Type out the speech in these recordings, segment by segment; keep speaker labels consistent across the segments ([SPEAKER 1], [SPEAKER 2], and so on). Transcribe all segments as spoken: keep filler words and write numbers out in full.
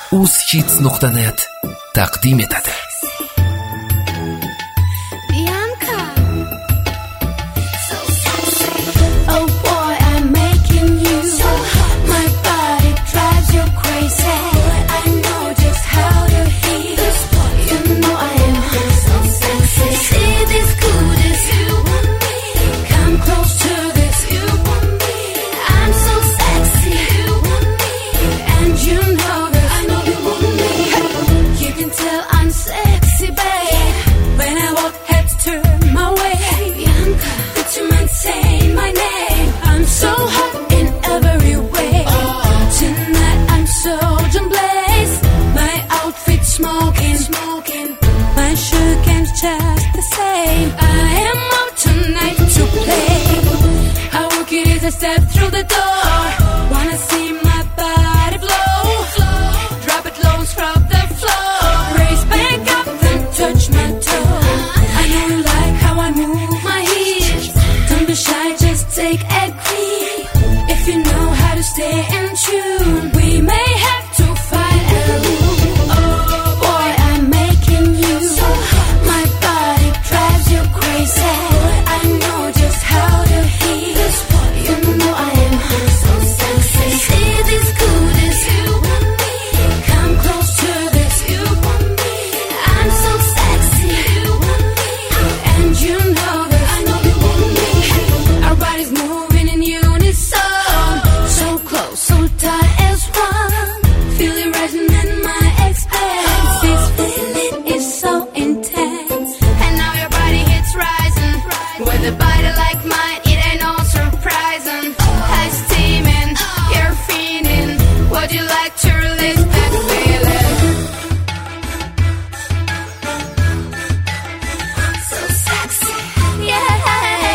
[SPEAKER 1] uz-hits nuqta net taqdim etadi.
[SPEAKER 2] Step through the door, wanna see my body blow, drop it low, scrub the floor, raise back up, then touch my toe. I know you like how I move my hips. Don't be shy, just take a grip. If you know how to stay in tune, we may have to fight a room. Oh boy, I'm making you so hot. My body drives you crazy. I know just how to hit. You know I am so sexy. See this goodness, you want me. Come close to this, you want me. I'm so sexy, you want me. And you know that I know you want me. Our bodies moving in unison, so close, so tight as one. Feel it rising in my expense. This feeling is so intense. And now your body hits rising. With a body like mine, it ain't no surprising. High steaming, you're feeling. Would you like to release that feeling? So sexy, yeah.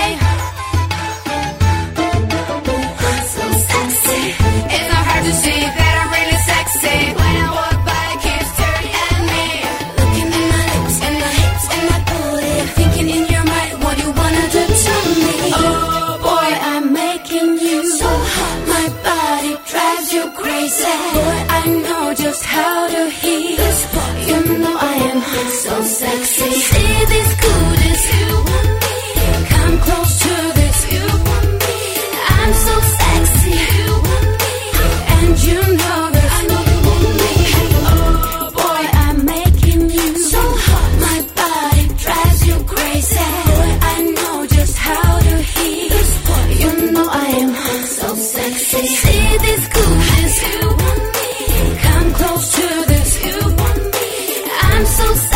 [SPEAKER 2] So sexy. It's not hard to see that I'm really sexy. When I walk by, keep staring at me. Looking at my lips and my hips and my booty. Thinking in your mind what you wanna do to me. Oh boy, I'm making you so hot. My body drives you crazy. Boy, I know just how to hit. You know I am so sexy. See this goodness, you want me. Come close to this, you want me. I'm so sexy, you want me. And you know that I know you want me. Oh boy, I'm making you so hot. My body drives you crazy. Boy, I know just how to hit. You know I am so sexy. See this goodness, you want me. Come close to this, you want me. I'm so sexy.